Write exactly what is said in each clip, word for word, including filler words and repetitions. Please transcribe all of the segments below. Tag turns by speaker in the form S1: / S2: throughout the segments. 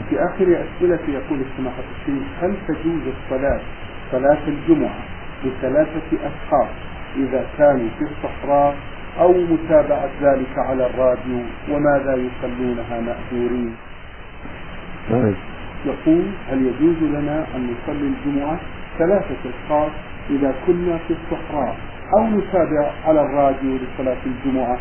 S1: في آخر أسئلة يقول سماحة الشيخ: هل تجوز الصلاة صلاة الجمعة لثلاثة أشخاص إذا كانوا في الصحراء أو متابعة ذلك على الراديو، وماذا يصلونها مأجورين؟ يقول: هل يجوز لنا أن نصلي الجمعة ثلاثة أشخاص إذا كنا في الصحراء أو نتابع على الراديو لصلاة الجمعة؟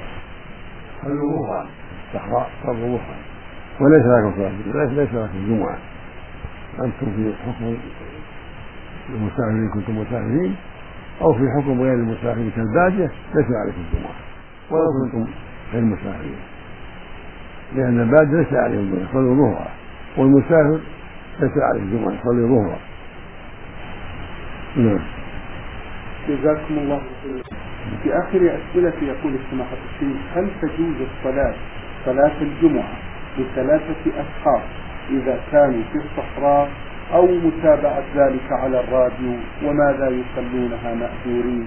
S2: صلوها الصحراء صلوها وليس لكم صلاة، ليس لكم الجمعة، أنتم في حكم المسافرين كنتم مسافرين، أو في حكم غير المسافرين كالبادية ليس عليكم الجمعة ولو كنتم غير مسافرين، لأن البادية ليس عليهم الجمعة صلوا ظهرا، والمسافر ليس عليه الجمعة صلوا ظهرا. نعم.
S1: جزاكم الله خيرا. في آخر أسئلة يقول سماحة الشيخ: هل تجوز الصلاة صلاة الجمعة لثلاثة أشخاص إذا كانوا في الصحراء أو متابعة ذلك على الراديو، وماذا يصلونها مأجورين؟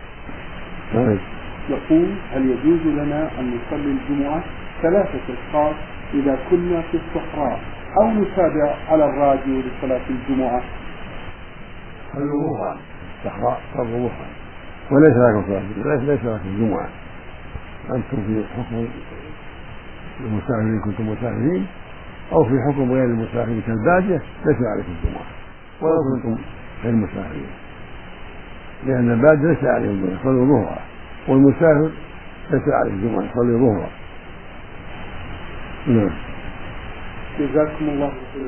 S1: يقول: هل يجوز لنا أن نصلي الجمعة ثلاثة أشخاص إذا كنا في الصحراء أو نتابع على الراديو لصلاة الجمعة؟
S2: صلوها الصحراء صلوها وليس لكم صلاة، ليس لكم الجمعة، أنتم في حكم المسافرين كنتم مسافرين، أو في حكم غير المسافرين كالبادية ليس عليكم الجمعة ولو كنتم غير مسافرين، لأن البادية ليس عليهم الجمعة صلوا ظهرا، والمسافر ليس عليه الجمعة صلوا ظهرا. نعم.
S1: جزاكم الله خيرا.